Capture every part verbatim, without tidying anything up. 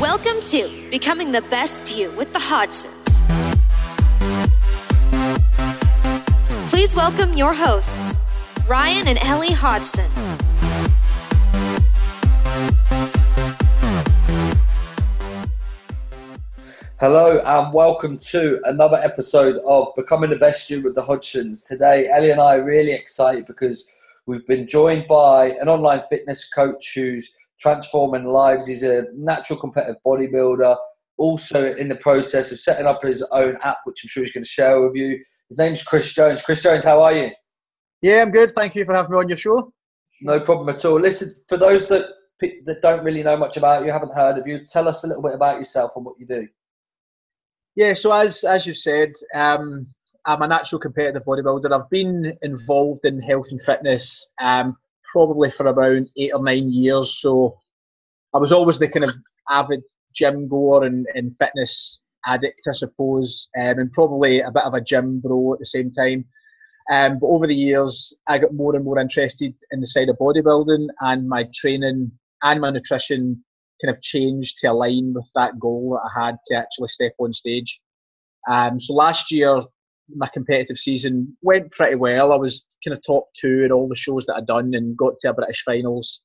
Welcome to Becoming the Best You with the Hodgsons. Please welcome your hosts, Ryan and Ellie Hodgson. Hello and welcome to another episode of Becoming the Best You with the Hodgsons. Today, Ellie and I are really excited because we've been joined by an online fitness coach who's transforming lives. He's a natural competitive bodybuilder, also in the process of setting up his own app, which I'm sure he's going to share with you. His name's Chris Jones. Chris Jones, how are you? Yeah, I'm good. Thank you for having me on your show. No problem at all. Listen, for those that that don't really know much about you, haven't heard of you, tell us a little bit about yourself and what you do. Yeah, so as as you said, um, I'm a natural competitive bodybuilder. I've been involved in health and fitness um, probably for around eight or nine years. So I was always the kind of avid gym goer and, and fitness addict, I suppose, um, and probably a bit of a gym bro at the same time. Um, but over the years, I got more and more interested in the side of bodybuilding, and my training and my nutrition kind of changed to align with that goal that I had to actually step on stage. Um, so last year, my competitive season went pretty well. I was kind of top two in all the shows that I'd done and got to a British finals.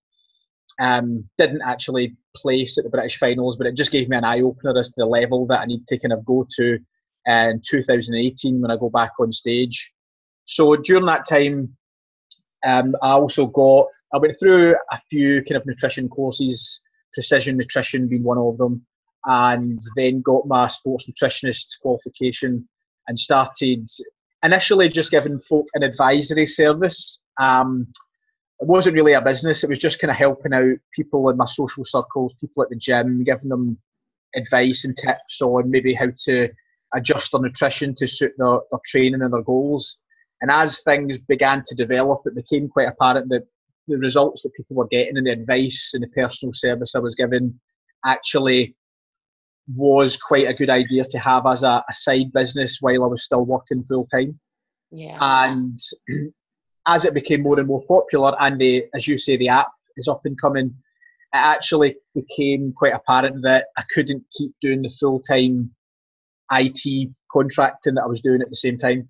Um, didn't actually place at the British finals, but it just gave me an eye-opener as to the level that I need to kind of go to uh, in two thousand eighteen when I go back on stage. So during that time, um, I also got, I went through a few kind of nutrition courses, Precision Nutrition being one of them, and then got my sports nutritionist qualification and started initially just giving folk an advisory service. Um, it wasn't really a business, it was just kind of helping out people in my social circles, people at the gym, giving them advice and tips on maybe how to adjust their nutrition to suit their, their training and their goals. And as things began to develop, it became quite apparent that the results that people were getting and the advice and the personal service I was given actually was quite a good idea to have as a, a side business while I was still working full time. Yeah. And as it became more and more popular, and the, as you say, the app is up and coming, it actually became quite apparent that I couldn't keep doing the full time I T contracting that I was doing at the same time.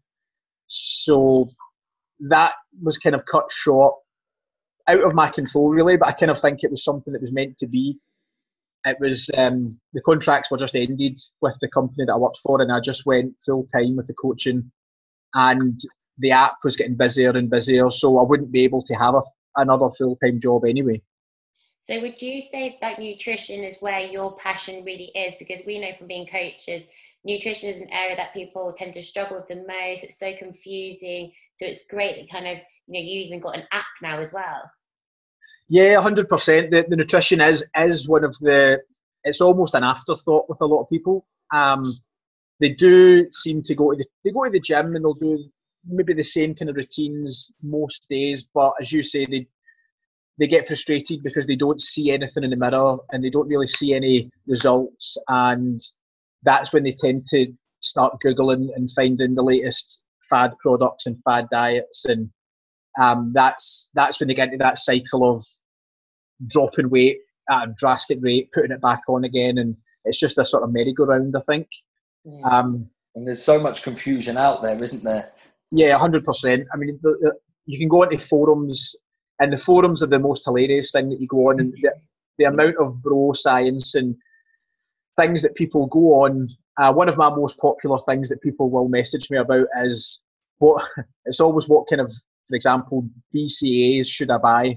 So that was kind of cut short, out of my control really, but I kind of think it was something that was meant to be. It was, um, the contracts were just ended with the company that I worked for, and I just went full time with the coaching, and the app was getting busier and busier, so I wouldn't be able to have a, another full time job anyway. So would you say that nutrition is where your passion really is? Because we know from being coaches, nutrition is an area that people tend to struggle with the most. It's so confusing. So it's great that kind of, you know, you even got an app now as well. Yeah, one hundred percent. The, the nutrition is is one of the, it's almost an afterthought with a lot of people. Um, they do seem to go to the, they go to the gym and they'll do maybe the same kind of routines most days, but as you say, they they get frustrated because they don't see anything in the mirror and they don't really see any results, and that's when they tend to start Googling and finding the latest fad products and fad diets, and um, that's that's when they get into that cycle of dropping weight at a drastic rate, putting it back on again, and it's just a sort of merry-go-round, I think. Yeah. Um, and there's so much confusion out there, isn't there? Yeah, one hundred percent. I mean, the, the, you can go into forums, and the forums are the most hilarious thing that you go on, and the, the amount of bro science and things that people go on. Uh, one of my most popular things that people will message me about is what it's always what kind of, for example, B C A As should I buy?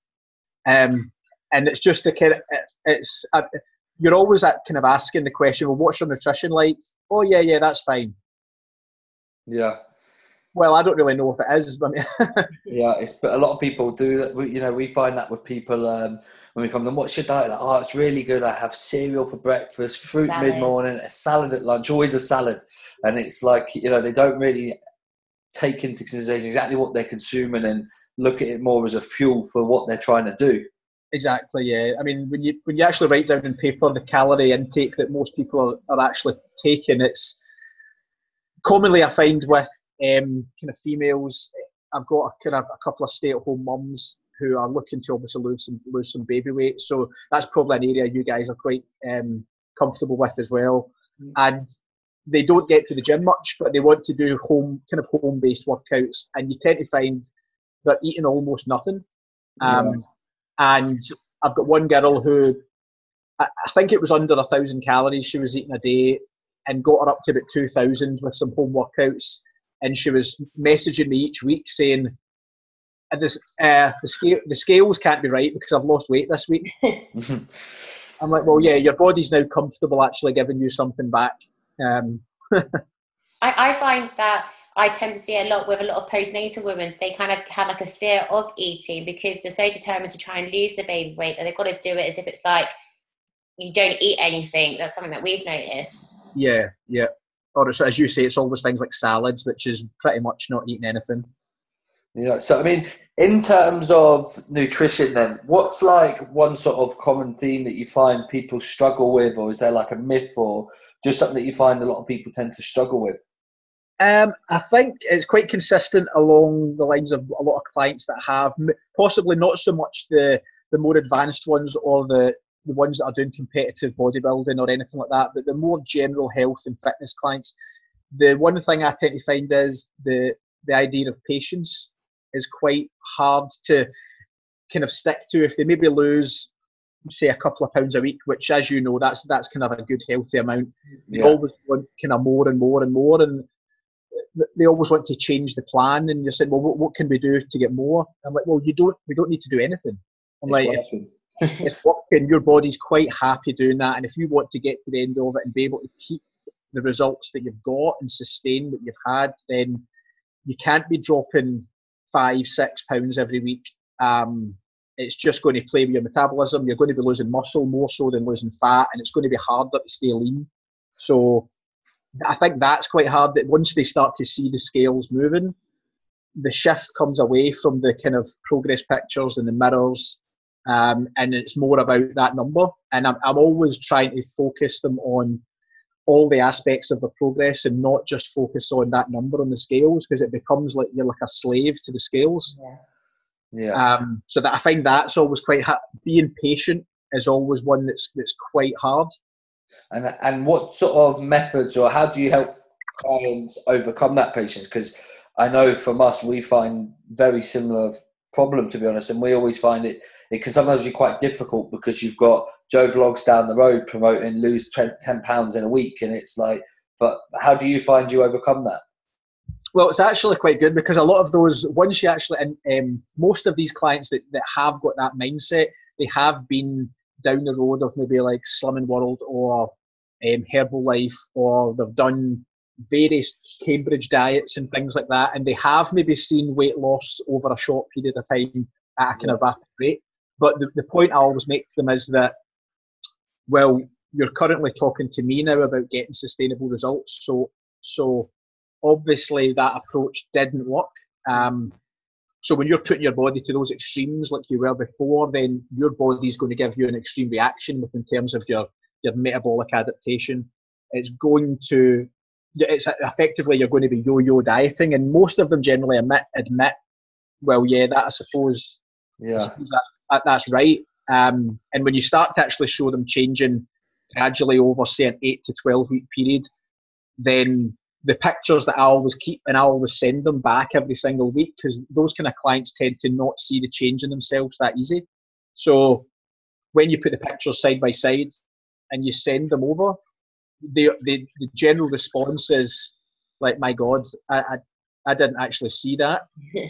Um, and it's just a kind of, it's a, you're always at kind of asking the question, well, what's your nutrition like? Oh yeah, yeah, that's fine. Yeah. Well, I don't really know if it is. But yeah, it's but a lot of people do that. We, you know, we find that with people um, when we come to them. What's your diet? Like, oh, it's really good. I have cereal for breakfast, fruit Salad. mid-morning, a salad at lunch, always a salad. And it's like, you know, they don't really take into consideration exactly what they're consuming and look at it more as a fuel for what they're trying to do. Exactly, yeah. I mean, when you when you actually write down on paper the calorie intake that most people are, are actually taking, it's commonly, I find, with um, kind of females. I've got a, kind of a couple of stay-at-home mums who are looking to obviously lose some lose some baby weight. So that's probably an area you guys are quite um, comfortable with as well. Mm. And they don't get to the gym much, but they want to do home kind of home based workouts, and you tend to find they're eating almost nothing. Um, yeah. And I've got one girl who I, I think it was under a thousand calories she was eating a day, and got her up to about two thousand with some home workouts. And she was messaging me each week saying, This, uh, the, scale, the scales can't be right because I've lost weight this week. I'm like, well, yeah, your body's now comfortable actually giving you something back. Um. I, I find that I tend to see a lot with a lot of postnatal women. They kind of have like a fear of eating because they're so determined to try and lose the baby weight that they've got to do it as if it's like you don't eat anything. That's something that we've noticed. Yeah, yeah. Or it's, as you say, it's always things like salads, which is pretty much not eating anything. Yeah, so I mean, in terms of nutrition then, what's like one sort of common theme that you find people struggle with, or is there like a myth or just something that you find a lot of people tend to struggle with? Um, I think it's quite consistent along the lines of a lot of clients that have, possibly not so much the, the more advanced ones or the, the ones that are doing competitive bodybuilding or anything like that, but the more general health and fitness clients. The one thing I tend to find is the the idea of patience is quite hard to kind of stick to. If they maybe lose, say, a couple of pounds a week, which, as you know, that's that's kind of a good healthy amount. They yeah. always want kind of more and more and more, and they always want to change the plan. And you're saying, well, what, what can we do to get more? I'm like, well, you don't. We don't need to do anything. I'm it's like, working. It's working. Your body's quite happy doing that, and if you want to get to the end of it and be able to keep the results that you've got and sustain what you've had, then you can't be dropping five, six pounds every week. Um, it's just going to play with your metabolism. You're going to be losing muscle more so than losing fat, and it's going to be harder to stay lean. So I think that's quite hard, that once they start to see the scales moving, the shift comes away from the kind of progress pictures and the mirrors, um, and it's more about that number. And I'm, I'm always trying to focus them on all the aspects of the progress and not just focus on that number on the scales, because it becomes like you're like a slave to the scales. Yeah. Yeah. Um, so that I find that's always quite hard. Being patient is always one that's that's quite hard. And and what sort of methods, or how do you help clients overcome that patience? Because I know from us, we find very similar problem, to be honest, and we always find it it can sometimes be quite difficult because you've got Joe Blogs down the road promoting lose ten pounds in a week, and it's like, but how do you find you overcome that? Well, it's actually quite good, because a lot of those, once you actually, and um, most of these clients that, that have got that mindset, they have been down the road of maybe like Slimming World or um, Herbalife, or they've done various Cambridge diets and things like that, and they have maybe seen weight loss over a short period of time at a kind yeah. of rapid rate. But the, the point I always make to them is that, well, you're currently talking to me now about getting sustainable results, so so obviously that approach didn't work. Um, so when you're putting your body to those extremes like you were before, then your body's going to give you an extreme reaction in terms of your, your metabolic adaptation. It's going to, it's effectively you're going to be yo-yo dieting, and most of them generally admit, admit well, yeah, that I suppose, yeah, I suppose that, that, that's right. Um, and when you start to actually show them changing gradually over, say, an eight to twelve week period, then the pictures that I always keep, and I always send them back every single week, because those kind of clients tend to not see the change in themselves that easy. So when you put the pictures side by side and you send them over, the the, the general response is like, my God, I, I, I didn't actually see that.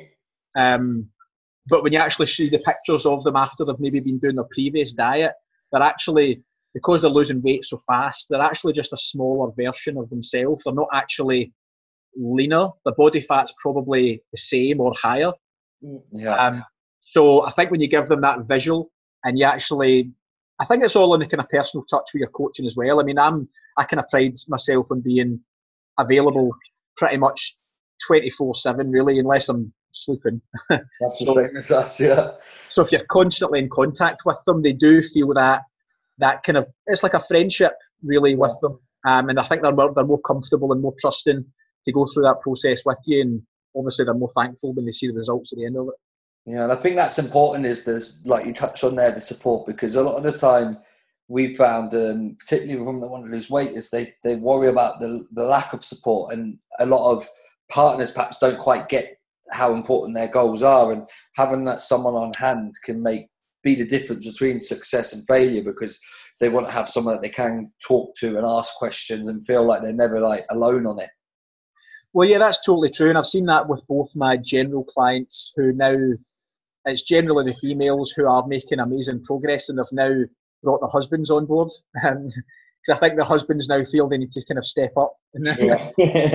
um, but when you actually see the pictures of them after they've maybe been doing their previous diet, they're actually, because they're losing weight so fast, they're actually just a smaller version of themselves. They're not actually leaner. The body fat's probably the same or higher. Yeah. Um, so I think when you give them that visual, and you actually, I think it's all in the kind of personal touch with your coaching as well. I mean, I'm, I kind of pride myself on being available pretty much twenty-four seven, really, unless I'm sleeping. That's the so, same as us, yeah. So if you're constantly in contact with them, they do feel that that kind of, it's like a friendship really with yeah. them, um, and I think they're more, they're more comfortable and more trusting to go through that process with you, and obviously they're more thankful when they see the results at the end of it. Yeah, and I think that's important is there's, like you touched on there, the support, because a lot of the time we've found, um, particularly with women that want to lose weight, is they, they worry about the, the lack of support, and a lot of partners perhaps don't quite get how important their goals are, and having that someone on hand can make be the difference between success and failure, because they want to have someone that they can talk to and ask questions and feel like they're never like alone on it. Well, yeah, that's totally true, and I've seen that with both my general clients, who now, it's generally the females who are making amazing progress, and they've now brought their husbands on board, because um, I think their husbands now feel they need to kind of step up and, yeah.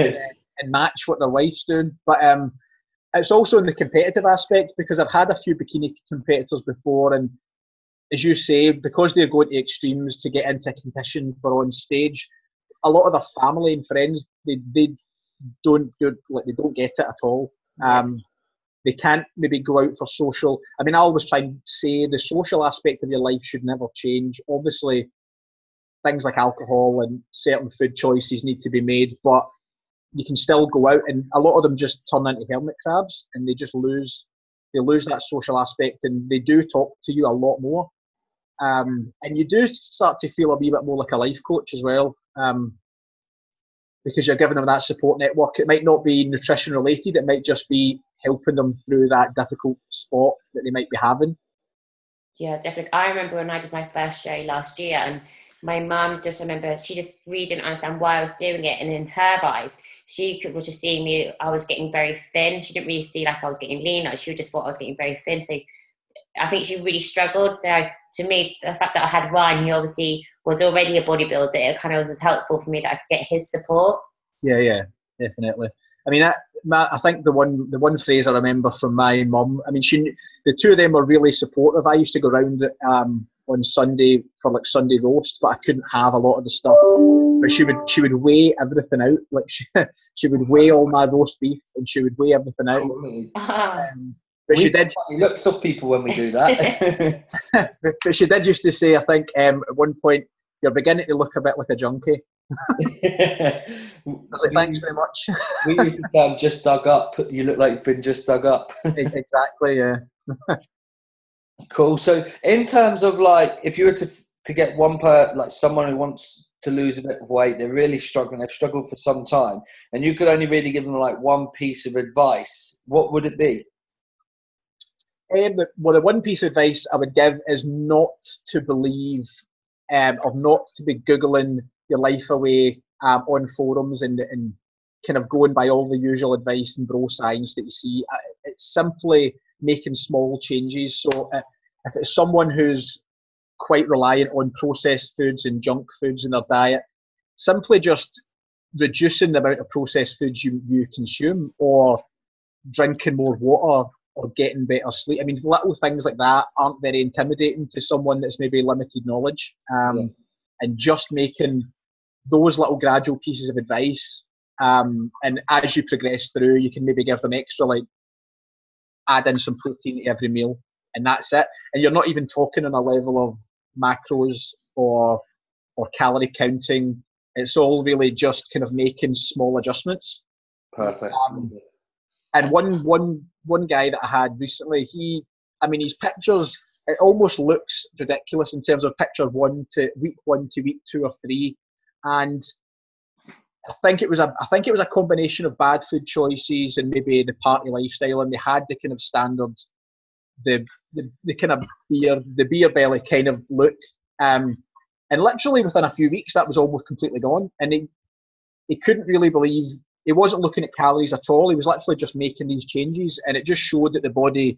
and match what their wife's doing. But um, it's also in the competitive aspect, because I've had a few bikini competitors before, and as you say, because they're going to extremes to get into competition for on stage, a lot of their family and friends, they they don't do, like they don't get it at all. Um, they can't maybe go out for social. I mean, I always try and say the social aspect of your life should never change. Obviously, things like alcohol and certain food choices need to be made, but you can still go out, and a lot of them just turn into hermit crabs, and they just lose they lose that social aspect, and they do talk to you a lot more. Um, and you do start to feel a wee bit more like a life coach as well, um, because you're giving them that support network. It might not be nutrition related, it might just be helping them through that difficult spot that they might be having. Yeah, definitely. I remember when I did my first show last year, and my mum just remember, she just really didn't understand why I was doing it. And in her eyes, she could, was just seeing me, I was getting very thin. She didn't really see like I was getting leaner. She just thought I was getting very thin. So I think she really struggled. So to me, the fact that I had Ryan, he obviously was already a bodybuilder, it kind of was helpful for me that I could get his support. Yeah, yeah, definitely. I mean, I, my, I think the one the one phrase I remember from my mum, I mean, she the two of them were really supportive. I used to go around um, on Sunday for like Sunday roast, but I couldn't have a lot of the stuff. But she would she would weigh everything out. Like she, she would weigh all my roast beef, and she would weigh everything out. Um, but we she did. Funny looks off people when we do that. but, but she did used to say, I think um, at one point, you're beginning to look a bit like a junkie. I was like, thanks very much. We used to say, just dug up. You look like you've been just dug up. Exactly, yeah. Cool. So in terms of like, if you were to to get one per, like someone who wants to lose a bit of weight, they're really struggling, they've struggled for some time, and you could only really give them like one piece of advice, what would it be? Um, well, the one piece of advice I would give is not to believe, um, or not to be Googling your life away um, on forums and, and kind of going by all the usual advice and bro science that you see. It's simply making small changes. So uh, if it's someone who's quite reliant on processed foods and junk foods in their diet, simply just reducing the amount of processed foods you, you consume, or drinking more water, or getting better sleep. I mean, little things like that aren't very intimidating to someone that's maybe limited knowledge. Um, yeah. And just making those little gradual pieces of advice, um, and as you progress through, you can maybe give them extra, like add in some protein to every meal, and that's it. And you're not even talking on a level of macros or or calorie counting. It's all really just kind of making small adjustments. Perfect. Um, and one one one guy that I had recently, he, I mean, his pictures, it almost looks ridiculous in terms of picture one to week one to week two or three, and I think it was a I think it was a combination of bad food choices and maybe the party lifestyle, and they had the kind of standard, the the, the kind of beer the beer belly kind of look, um, and literally within a few weeks that was almost completely gone, and he he couldn't really believe, he wasn't looking at calories at all. He was literally just making these changes, and it just showed that the body,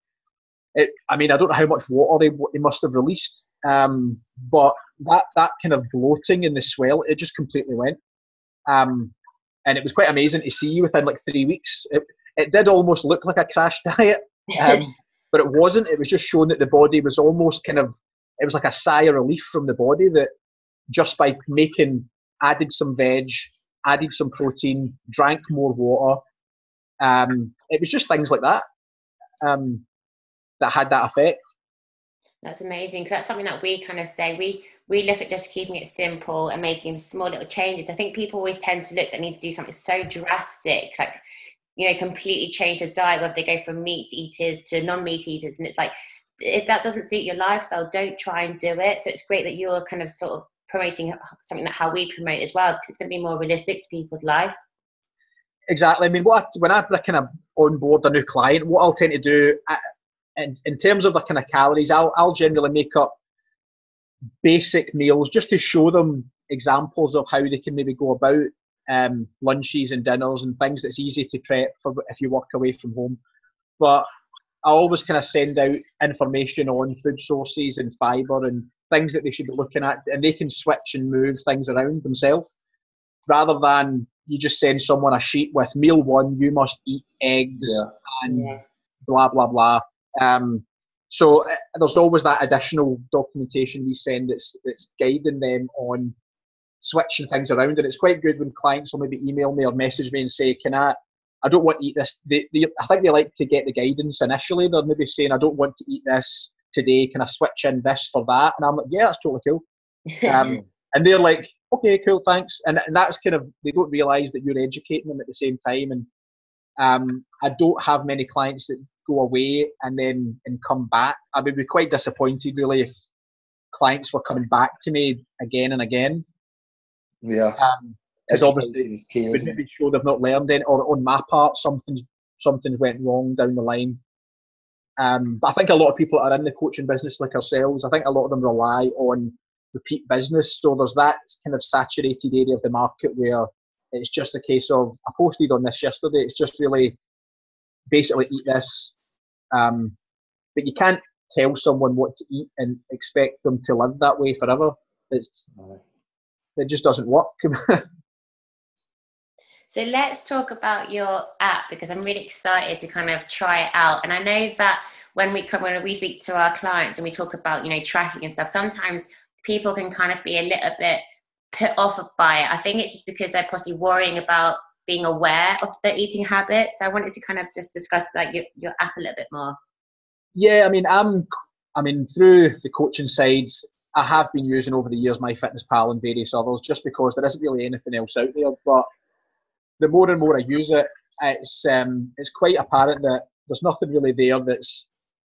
it, I mean, I don't know how much water he, he must have released, um, but that that kind of bloating and the swell, it just completely went. Um, and it was quite amazing to see within like three weeks. It, it did almost look like a crash diet, um, but it wasn't. It was just showing that the body was almost kind of, it was like a sigh of relief from the body that just by making, added some veg, added some protein, drank more water. Um, it was just things like that um, that had that effect. That's amazing, because that's something that we kind of say. We we look at just keeping it simple and making small little changes. I think people always tend to look that need to do something so drastic, like you know, completely change their diet, whether they go from meat eaters to non-meat eaters. And it's like, if that doesn't suit your lifestyle, don't try and do it. So it's great that you're kind of sort of promoting something that how we promote as well, because it's going to be more realistic to people's life. Exactly. I mean, what I, when I kind of onboard a new client, what I'll tend to do, I, in, in terms of the kind of calories, I'll, I'll generally make up basic meals just to show them examples of how they can maybe go about um, lunches and dinners and things that's easy to prep for if you work away from home. But I always kind of send out information on food sources and fibre and things that they should be looking at, and they can switch and move things around themselves, rather than you just send someone a sheet with meal one, you must eat eggs yeah. and yeah. blah, blah, blah. Um, so uh, there's always that additional documentation we send that's, that's guiding them on switching things around. And it's quite good when clients will maybe email me or message me and say, can I, I don't want to eat this. They, they, I think they like to get the guidance initially. They're maybe saying, I don't want to eat this today. Can I switch in this for that? And I'm like, yeah, that's totally cool. Um, and they're like, okay, cool, thanks. And, and that's kind of, they don't realise that you're educating them at the same time. And um, I don't have many clients that go away and then and come back. I would be quite disappointed really if clients were coming back to me again and again. Yeah. Um, Because obviously, key, it would maybe show they've not learned any, or on my part, something's something's went wrong down the line. Um, but I think a lot of people that are in the coaching business, like ourselves, I think a lot of them rely on repeat business. So there's that kind of saturated area of the market where it's just a case of, I posted on this yesterday. It's just really basically eat this. Um, but you can't tell someone what to eat and expect them to live that way forever. It's, it just doesn't work. So let's talk about your app, because I'm really excited to kind of try it out. And I know that when we come, when we speak to our clients and we talk about, you know, tracking and stuff, sometimes people can kind of be a little bit put off by it. I think it's just because they're possibly worrying about being aware of their eating habits. So I wanted to kind of just discuss like your, your app a little bit more. Yeah, I mean, I'm, I mean, through the coaching sides, I have been using over the years MyFitnessPal and various others, just because there isn't really anything else out there. But the more and more I use it, it's um, it's quite apparent that there's nothing really there that's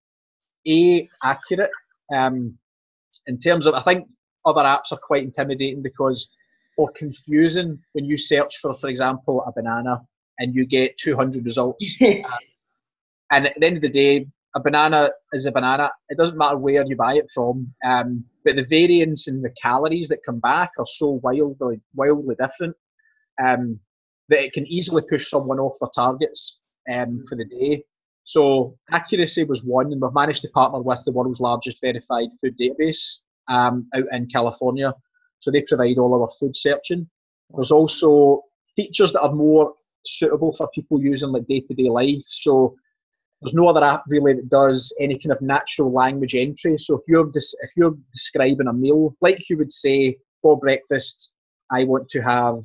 A, accurate. Um, in terms of, I think other apps are quite intimidating because, or confusing when you search for, for example, a banana and you get two hundred results. um, and at the end of the day, a banana is a banana. It doesn't matter where you buy it from. Um, but the variance in the calories that come back are so wildly, wildly different. Um, that it can easily push someone off their targets um, for the day. So accuracy was one, and we've managed to partner with the world's largest verified food database um, out in California. So they provide all our food searching. There's also features that are more suitable for people using like day-to-day life. So there's no other app really that does any kind of natural language entry. So if you're des- if you're describing a meal, like you would say, for breakfast, I want to have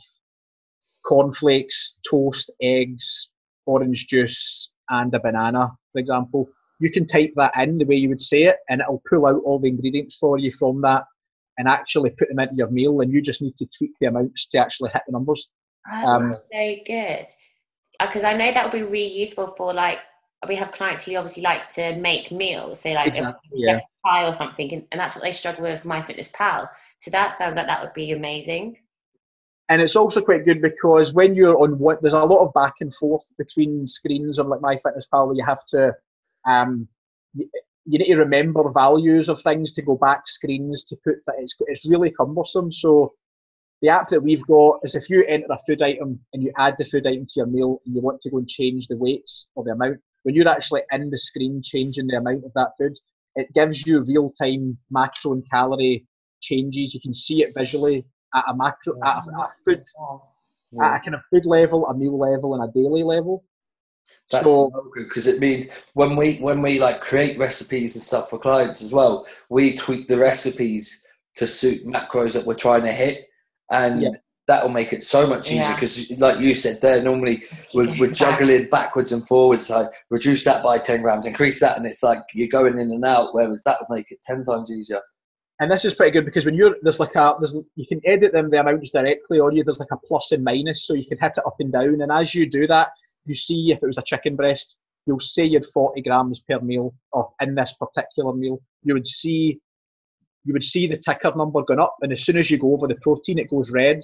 cornflakes, toast, eggs, orange juice, and a banana, for example. You can type that in the way you would say it, and it'll pull out all the ingredients for you from that and actually put them into your meal, and you just need to tweak the amounts to actually hit the numbers. That's um, so good. Because I know that would be really useful for, like, we have clients who obviously like to make meals, so like exactly, a yeah. pie or something, and, and that's what they struggle with MyFitnessPal. So that sounds like that would be amazing. And it's also quite good because when you're on what, there's a lot of back and forth between screens on like MyFitnessPal where you have to, um, you, you need to remember values of things to go back screens to put that. It's, it's really cumbersome. So the app that we've got is if you enter a food item and you add the food item to your meal and you want to go and change the weights or the amount, when you're actually in the screen changing the amount of that food, it gives you real-time macro and calorie changes. You can see it visually. At a macro, at a, at a food, yeah. at a kind of food level, a meal level, and a daily level. That's so good because it means when we when we like create recipes and stuff for clients as well, we tweak the recipes to suit macros that we're trying to hit, and yeah. that will make it so much easier. Because, yeah. like you said, there normally we're, we're juggling backwards and forwards. So reduce that by ten grams, increase that, and it's like you're going in and out. Whereas that would make it ten times easier. And this is pretty good because when you're, there's like a, there's, you can edit them the amounts directly, or you, there's like a plus and minus, so you can hit it up and down. And as you do that, you see if it was a chicken breast, you'll say you had forty grams per meal, or in this particular meal, you would see you would see the ticker number going up, and as soon as you go over the protein, it goes red.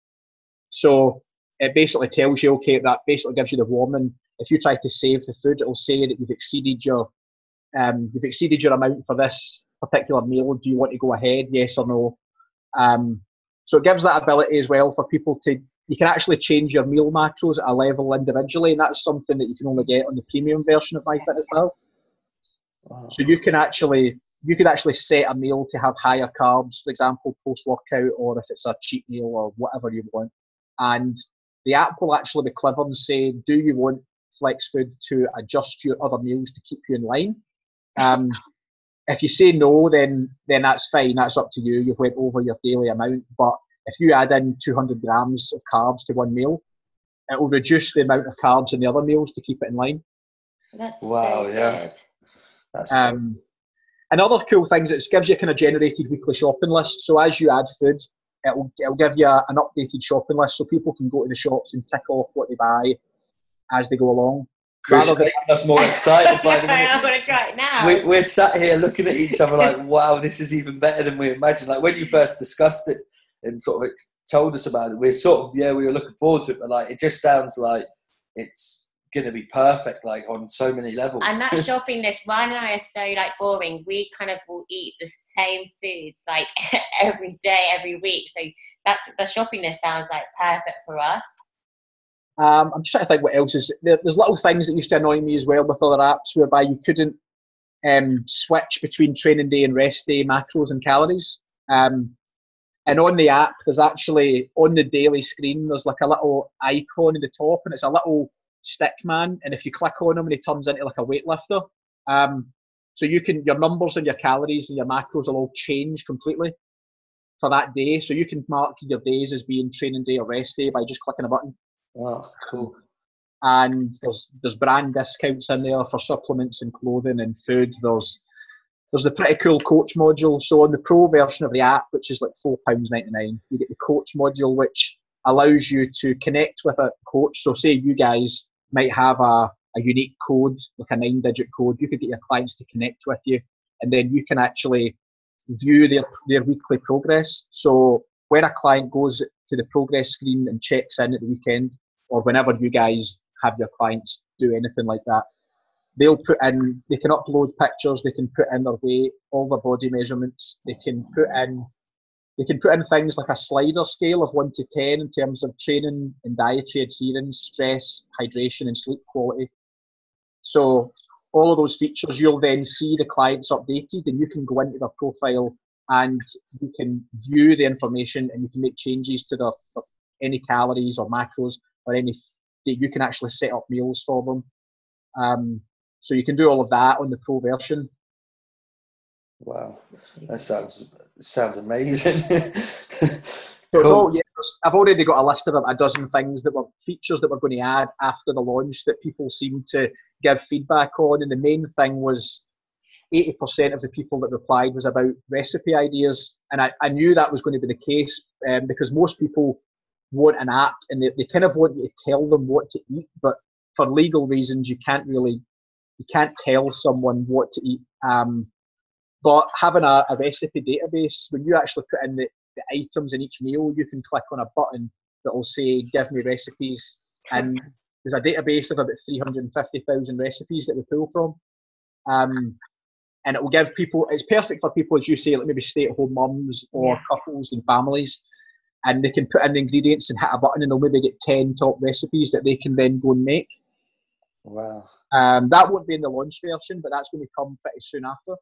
So it basically tells you, okay, that basically gives you the warning. If you try to save the food, it'll say that you've exceeded your um, you've exceeded your amount for this particular meal. Do you want to go ahead? Yes or no? Um, so it gives that ability as well for people to. You can actually change your meal macros at a level individually, and that's something that you can only get on the premium version of MyFitnessPal. Wow. So you can actually you could actually set a meal to have higher carbs, for example, post workout, or if it's a cheat meal or whatever you want. And the app will actually be clever and say, do you want Flex Food to adjust your other meals to keep you in line? Um, if you say no, then then that's fine. That's up to you. You've went over your daily amount. But if you add in two hundred grams of carbs to one meal, it will reduce the amount of carbs in the other meals to keep it in line. That's wow, so yeah. good. That's um, and other cool things, it gives you a kind of generated weekly shopping list. So as you add food, it'll, it'll give you a, an updated shopping list so people can go to the shops and tick off what they buy as they go along. Chris, Rather than, making us more excited by the minute. I'm going to try it now. We, we're sat here looking at each other like, wow, this is even better than we imagined. Like when you first discussed it and sort of told us about it, we're sort of, yeah, we were looking forward to it, but like it just sounds like it's going to be perfect, like on so many levels. And that shopping list, Ryan and I are so like boring. We kind of will eat the same foods like every day, every week. So that the shopping list sounds like perfect for us. Um, I'm just trying to think what else is there, there's little things that used to annoy me as well with other apps whereby you couldn't um, switch between training day and rest day macros and calories. Um, and on the app, there's actually on the daily screen, there's like a little icon in the top, and it's a little stick man. And if you click on him, and he turns into like a weightlifter. Um, so you can your numbers and your calories and your macros will all change completely for that day. So you can mark your days as being training day or rest day by just clicking a button. Oh, cool. And there's there's brand discounts in there for supplements and clothing and food. There's there's the pretty cool coach module. So on the pro version of the app, which is like four pounds ninety-nine, you get the coach module, which allows you to connect with a coach. So say you guys might have a, a unique code, like a nine digit code. You could get your clients to connect with you, and then you can actually view their their weekly progress. So when a client goes to the progress screen and checks in at the weekend, or whenever you guys have your clients do anything like that, they'll put in, they can upload pictures, they can put in their weight, all their body measurements, they can put in, they can put in things like a slider scale of one to ten in terms of training and dietary adherence, stress, hydration, and sleep quality. So all of those features, you'll then see the clients updated, and you can go into their profile and you can view the information, and you can make changes to their, their any calories or macros or any. You can actually set up meals for them. Um, so you can do all of that on the pro version. Wow, that sounds sounds amazing. So, cool. no, yeah, I've already got a list of a dozen things that were features that we're going to add after the launch that people seem to give feedback on, and the main thing was eighty percent of the people that replied was about recipe ideas, and I, I knew that was going to be the case um, because most people want an app and they, they kind of want you to tell them what to eat, but for legal reasons you can't really you can't tell someone what to eat. Um, but having a, a recipe database, when you actually put in the, the items in each meal, you can click on a button that will say give me recipes, and there's a database of about three hundred fifty thousand recipes that we pull from. Um, and it will give people, it's perfect for people, as you say, like maybe stay-at-home mums or yeah. couples and families, and they can put in the ingredients and hit a button, and they'll maybe get ten top recipes that they can then go and make. Wow. Um, that won't be in the launch version, but that's going to come pretty soon after.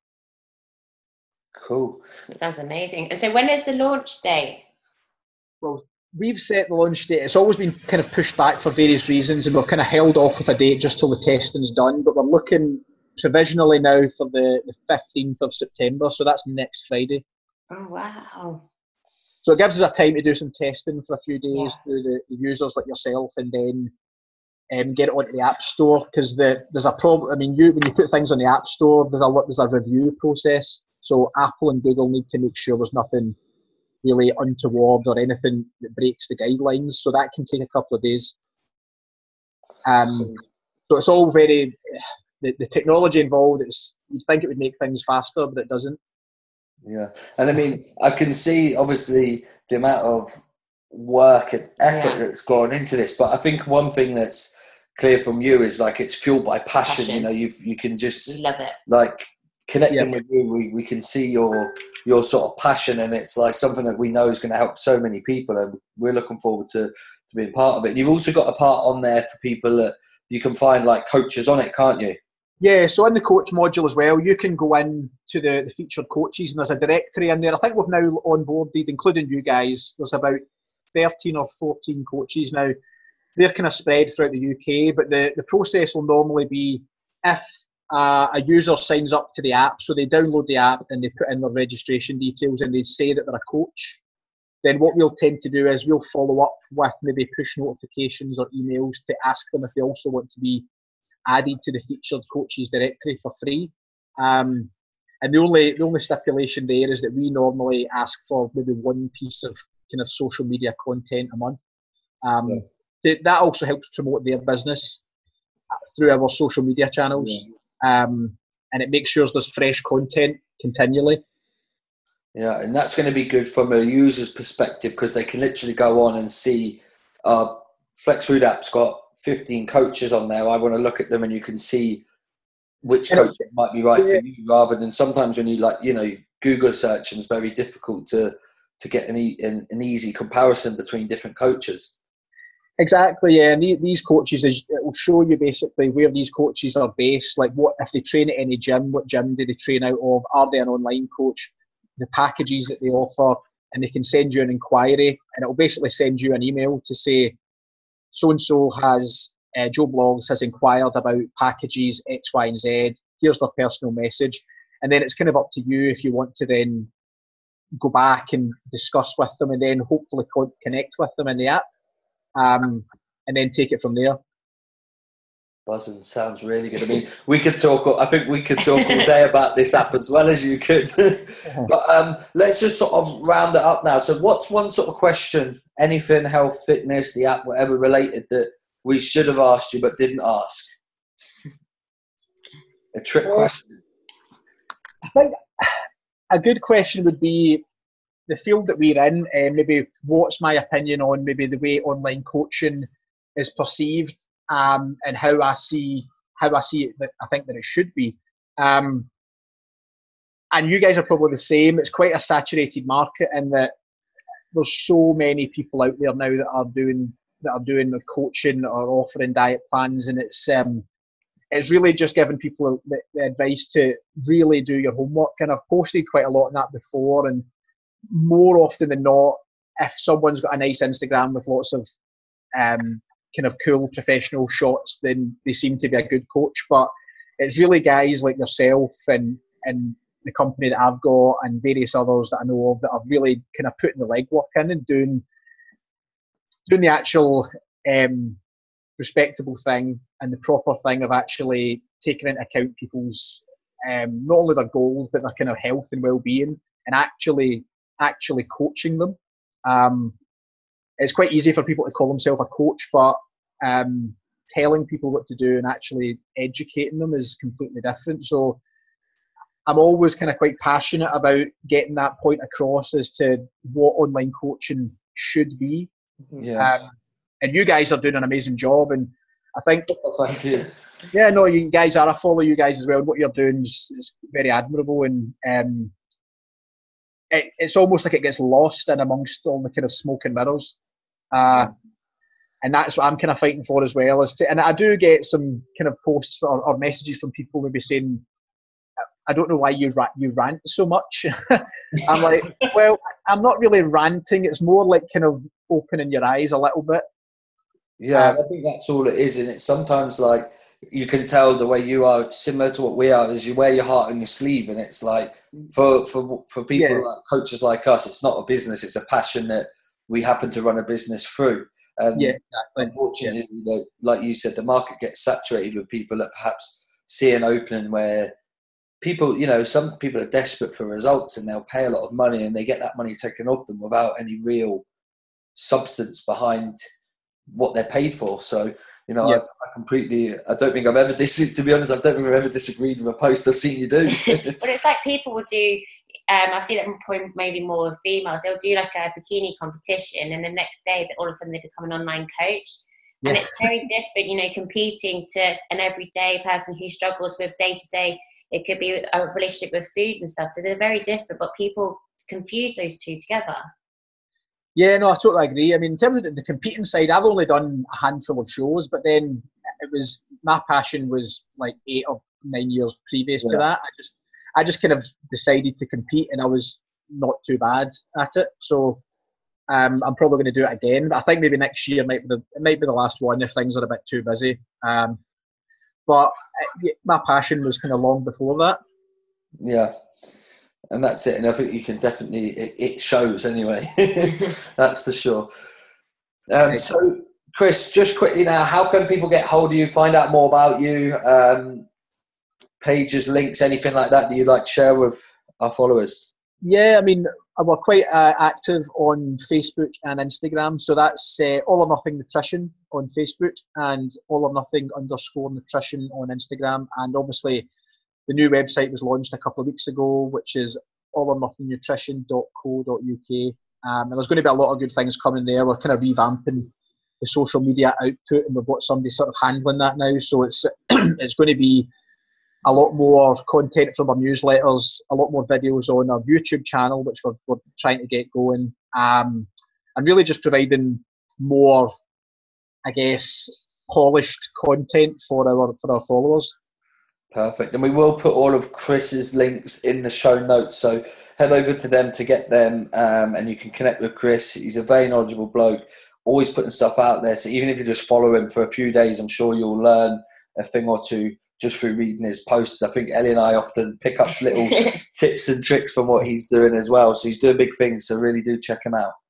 Cool. That sounds amazing. And so when is the launch date? Well, we've set the launch date. It's always been kind of pushed back for various reasons, and we've kind of held off with a date just till the testing's done, but we're looking provisionally now for the, the fifteenth of September, so that's next Friday. Oh, wow. So it gives us a time to do some testing for a few days Yeah. through the, the users like yourself, and then um, get it onto the App Store, because the, there's a problem. I mean, you when you put things on the App Store, there's a there's a review process. So Apple and Google need to make sure there's nothing really untoward or anything that breaks the guidelines. So that can take a couple of days. Um, so it's all very, the, the technology involved, it's, you'd think it would make things faster, but it doesn't. Yeah. And I mean, I can see obviously the amount of work and effort Yeah. that's gone into this, but I think one thing that's clear from you is like it's fueled by passion. Passion. You know, you you can just We love it. like connecting Yeah. with you. We we can see your your sort of passion, and it's like something that we know is going to help so many people, and we're looking forward to, to being part of it. And you've also got a part on there for people that you can find like coaches on it, can't you? Yeah, so in the coach module as well, you can go in to the, the featured coaches, and there's a directory in there. I think we've now onboarded, including you guys, there's about thirteen or fourteen coaches now. They're kind of spread throughout the U K, but the, the process will normally be if uh, a user signs up to the app, so they download the app and they put in their registration details and they say that they're a coach, then what we'll tend to do is we'll follow up with maybe push notifications or emails to ask them if they also want to be added to the featured coaches directory for free. Um, and the only the only stipulation there is that we normally ask for maybe one piece of kind of social media content a month. Um, Yeah. th- that also helps promote their business through our social media channels. Yeah. Um, and it makes sure there's fresh content continually. Yeah, and that's going to be good from a user's perspective because they can literally go on and see uh, Flex Food app's got fifteen coaches on there. I want to look at them and you can see which coach might be right Yeah. for you, rather than sometimes when you like, you know, Google search, and it's very difficult to to get an, e- an, an easy comparison between different coaches. Exactly, yeah. And the, these coaches, is it will show you basically where these coaches are based, like what if they train at any gym, what gym do they train out of, are they an online coach, the packages that they offer, and they can send you an inquiry, and it will basically send you an email to say, so-and-so has, uh, Joe Blogs has inquired about packages X, Y, and Z, here's their personal message, and then it's kind of up to you if you want to then go back and discuss with them and then hopefully co- connect with them in the app. Um, and then take it from there. Buzzing sounds really good. I mean, we could talk. I think we could talk all day about this app as well as you could. But um, let's just sort of round it up now. So, what's one sort of question, anything health, fitness, the app, whatever related, that we should have asked you but didn't ask? A trick Well, question. I think a good question would be the field that we're in, uh, maybe what's my opinion on maybe the way online coaching is perceived, um, and how I see how I see it. That I think that it should be, um, and you guys are probably the same. It's quite a saturated market in that there's so many people out there now that are doing that are doing the coaching or offering diet plans, and it's um, it's really just giving people the, the advice to really do your homework. And I've posted quite a lot on that before, and more often than not, if someone's got a nice Instagram with lots of um, kind of cool professional shots, then they seem to be a good coach. But it's really guys like yourself and, and the company that I've got and various others that I know of that are really kind of putting the legwork in and doing doing the actual um, respectable thing and the proper thing of actually taking into account people's um, not only their goals but their kind of health and well-being, and actually actually coaching them. Um, it's quite easy for people to call themselves a coach, but um, telling people what to do and actually educating them is completely different. So I'm always kind of quite passionate about getting that point across as to what online coaching should be. Yeah. Um, and you guys are doing an amazing job, and I think Oh, thank you. yeah, no, you guys are. I follow you guys as well. What you're doing is, is very admirable, and um, It, it's almost like it gets lost in amongst all the kind of smoke and mirrors, uh, and that's what I'm kind of fighting for as well. Is to, and I do get some kind of posts or, or messages from people maybe saying, "I don't know why you ra- you rant so much." I'm like, well, I'm not really ranting. It's more like kind of opening your eyes a little bit. Yeah, Um, I think that's all it is, and it's sometimes like you can tell the way you are, it's similar to what we are, is you wear your heart on your sleeve, and it's like for for for people Yeah. like coaches like us, it's not a business, it's a passion that we happen to run a business through. And Yeah, exactly. unfortunately, like, like you said, the market gets saturated with people that perhaps see an opening where people, you know, some people are desperate for results and they'll pay a lot of money and they get that money taken off them without any real substance behind what they're paid for. So You know, yep. I, I completely, I don't think I've ever, dis- to be honest, I don't think I've ever disagreed with a post I've seen you do. Well, it's like people will do, um, I've seen it maybe more with females, they'll do like a bikini competition and the next day all of a sudden they become an online coach. And yeah. It's very different, you know, competing to an everyday person who struggles with day to day. It could be a relationship with food and stuff. So they're very different, but people confuse those two together. Yeah, no, I totally agree. I mean, in terms of the competing side, I've only done a handful of shows, but then it was, my passion was like eight or nine years previous yeah. to that. I just, I just kind of decided to compete, and I was not too bad at it. So um, I'm probably going to do it again. But I think maybe next year might be the, it might be the last one if things are a bit too busy. Um, but it, my passion was kind of long before that. Yeah. And that's it. And I think you can definitely, it, it shows anyway. That's for sure. Um, so, Chris, just quickly now, how can people get hold of you, find out more about you, um, pages, links, anything like that that you'd like to share with our followers? Yeah, I mean, we're quite uh, active on Facebook and Instagram. So that's uh, All or Nothing Nutrition on Facebook and All or Nothing underscore Nutrition on Instagram. And obviously, the new website was launched a couple of weeks ago, which is all or nothing nutrition dot co dot uk. Um, and there's going to be a lot of good things coming there. We're kind of revamping the social media output, and we've got somebody sort of handling that now. So it's it's going to be a lot more content from our newsletters, a lot more videos on our YouTube channel, which we're, we're trying to get going, um, and really just providing more, I guess, polished content for our for our followers. Perfect. And we will put all of Chris's links in the show notes. So head over to them to get them, um, and you can connect with Chris. He's a very knowledgeable bloke, always putting stuff out there. So even if you just follow him for a few days, I'm sure you'll learn a thing or two just through reading his posts. I think Ellie and I often pick up little tips and tricks from what he's doing as well. So he's doing big things. So really do check him out.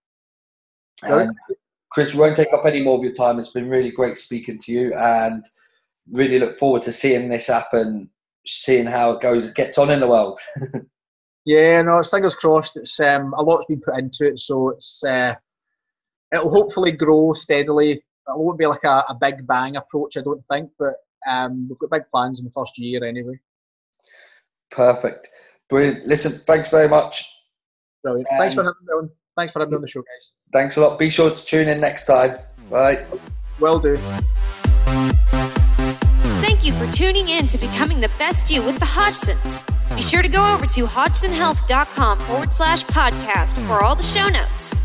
And Chris, we won't take up any more of your time. It's been really great speaking to you, and really look forward to seeing this happen, seeing how it goes, it gets on in the world. Yeah, no, it's fingers crossed. It's um, a lot's been put into it, so it's uh, it'll hopefully grow steadily. It won't be like a, a big bang approach, I don't think, but um, we've got big plans in the first year anyway. Perfect, brilliant. Listen, thanks very much. Brilliant. Um, thanks for having me on. Thanks for having me on the show, guys. Thanks a lot. Be sure to tune in next time. Bye. Will do. Thank you for tuning in to Becoming the Best You with the Hodgsons. Be sure to go over to hodgson health dot com forward slash podcast for all the show notes.